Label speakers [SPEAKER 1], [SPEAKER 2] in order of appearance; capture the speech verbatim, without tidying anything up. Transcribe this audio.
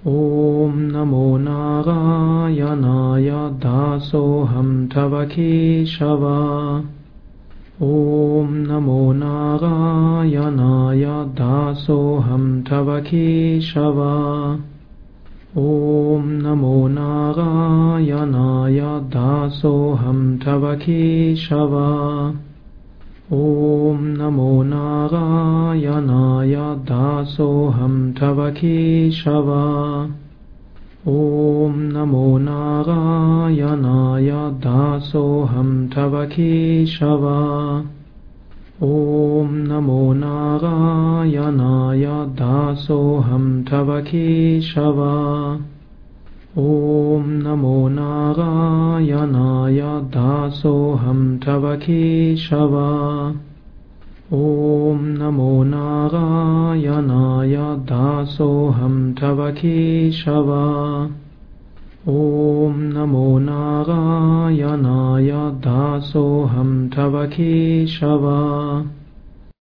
[SPEAKER 1] Om Namo Narayanaya Dasoham Tava Keshava. Om Namo Narayanaya Dasoham Tava Keshava. Om Namo Narayanaya Dasoham Tava Keshava. Om Namo Narayanaya Dasoham Tava Keshava. Om Namo Narayanaya Dasoham Tava Keshava. Om Namo Narayanaya Dasoham Tava Keshava. Om Namo Narayanaya Dasoham Tava Keshava. Om Namo Narayanaya Dasoham Tava Keshava. Om Namo Narayanaya Dasoham Tava Keshava.